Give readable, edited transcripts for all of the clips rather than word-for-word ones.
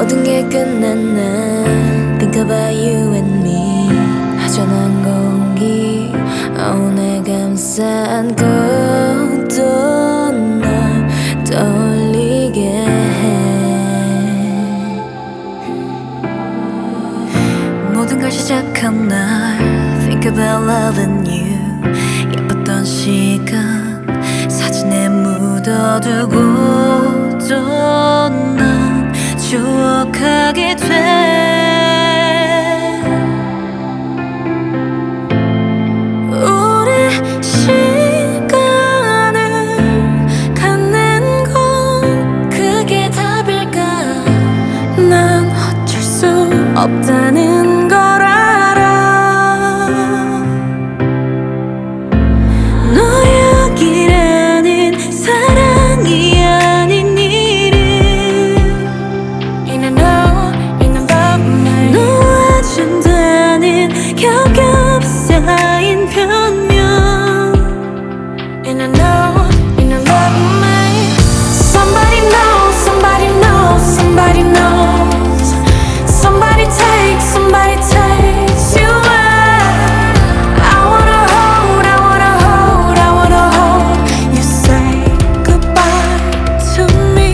모든 게 끝난 날 Think about you and me 허전한 공기 오늘 감싼 것도 널 떠올리게 해 모든 걸 시작한 날 Think about loving you 예뻤던 시간 사진에 묻어두고 또 난 추억하게 돼 우리 시간을 갖는 건 그게 답일까 난 어쩔 수 없다는 걸 알아 노력이라는 사랑이 아닌 일을 And I know, and I love me 놓아준다는 겹겹 쌓인 변명 And I know, and I love me Somebody knows, somebody knows, somebody knows Somebody takes you away I wanna hold, I wanna hold, I wanna hold You say goodbye to me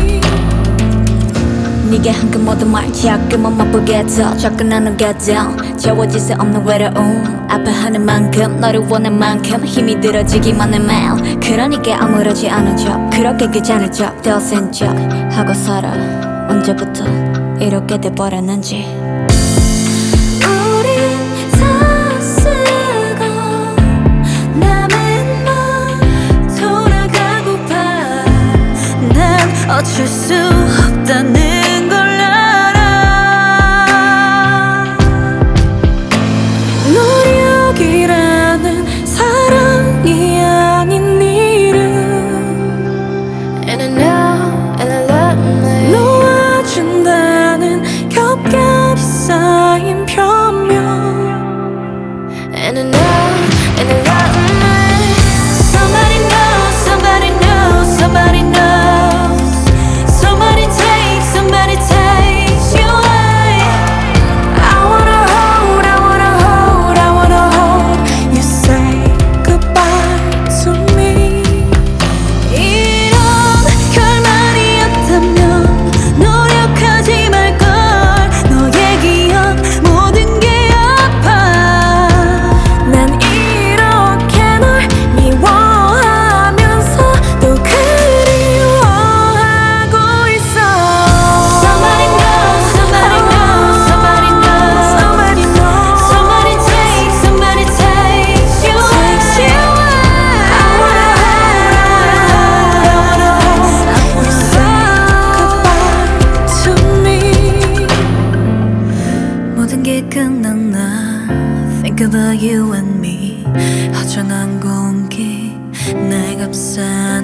네게 한 그 모든 말 자꾸만 맛보겠어 접근하는 가정 채워질 수 없는 외로움 아파하는 만큼 너를 원한 만큼 힘이 들어지기만 해 매일 그러니까 아무렇지 않은 척 그렇게 괜찮을 척 더 센 척 하고 살아 언제부터 이렇게 돼버렸는지 우린 다 쓰고 남의 맘 돌아가고파 난 어쩔 수 없다는 걸 알아 노력이라는 사랑이 아닌 일은 And I know, and I love me 놓아준다는 겹겹이 쌓인 변명 And I know, and I love me Somebody knows, somebody knows, somebody knows Somebody takes you away I wanna hold, I wanna hold, I wanna hold You say goodbye to me 이런 결말이었다면 노력하지 말걸 너의 기억 모든 게 아파 난 이렇게 널 미워하면서 또 그리워하고 있어 Somebody knows, somebody knows, somebody knows Somebody knows Somebody takes you away I wanna hold, You say goodbye to me 모든 게 끝난 날 Think about you and me 허전한 공기 날 감싸